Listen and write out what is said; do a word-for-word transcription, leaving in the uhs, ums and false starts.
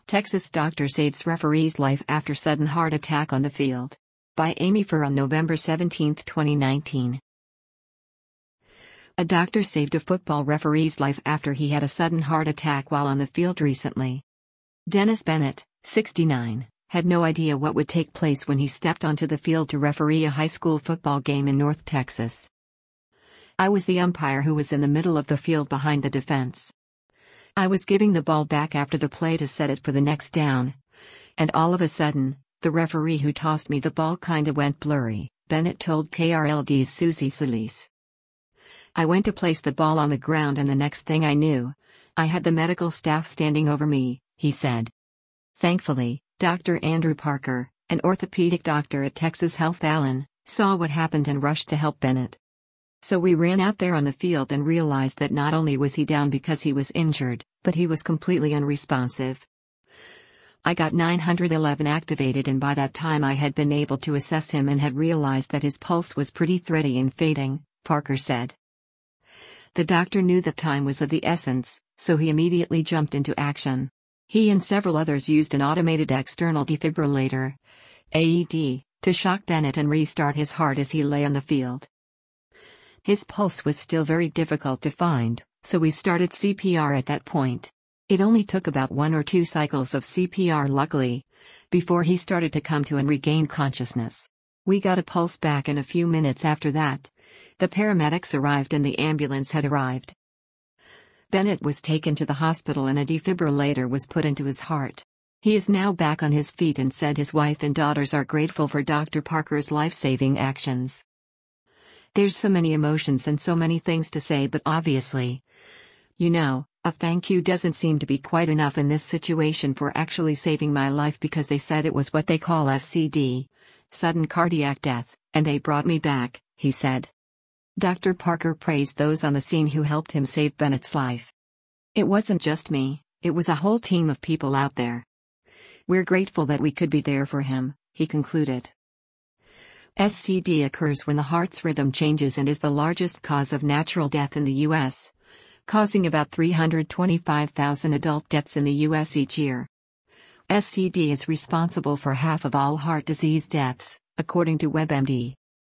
Texas doctor saves referee's life after sudden heart attack on the field. By Amy Furr on November seventeenth, twenty nineteen. A doctor saved a football referee's life after he had a sudden heart attack while on the field recently. Dennis Bennett, sixty-nine, had no idea what would take place when he stepped onto the field to referee a high school football game in North Texas. "I was the umpire who was in the middle of the field behind the defense. I was giving the ball back after the play to set it for the next down. And all of a sudden, the referee who tossed me the ball kinda went blurry," Bennett told K R L D's Susie Solis. "I went to place the ball on the ground and the next thing I knew, I had the medical staff standing over me," he said. Thankfully, Doctor Andrew Parker, an orthopedic doctor at Texas Health Allen, saw what happened and rushed to help Bennett. "So we ran out there on the field and realized that not only was he down because he was injured, but he was completely unresponsive. I got nine one one activated, and by that time I had been able to assess him and had realized that his pulse was pretty thready and fading," Parker said. The doctor knew that time was of the essence, so he immediately jumped into action. He and several others used an automated external defibrillator, A E D, to shock Bennett and restart his heart as he lay on the field. His pulse was still very difficult to find, so we started C P R at that point. It only took about one or two cycles of C P R, luckily, before he started to come to and regain consciousness. We got a pulse back in a few minutes after that. The paramedics arrived and the ambulance had arrived. Bennett was taken to the hospital and a defibrillator was put into his heart. He is now back on his feet and said his wife and daughters are grateful for Doctor Parker's life-saving actions. "There's so many emotions and so many things to say, but obviously, you know, a thank you doesn't seem to be quite enough in this situation for actually saving my life, because they said it was what they call S C D, sudden cardiac death, and they brought me back," he said. Doctor Parker praised those on the scene who helped him save Bennett's life. "It wasn't just me, it was a whole team of people out there. We're grateful that we could be there for him," he concluded. S C D occurs when the heart's rhythm changes and is the largest cause of natural death in the U S, causing about three hundred twenty-five thousand adult deaths in the U S each year. S C D is responsible for half of all heart disease deaths, according to WebMD.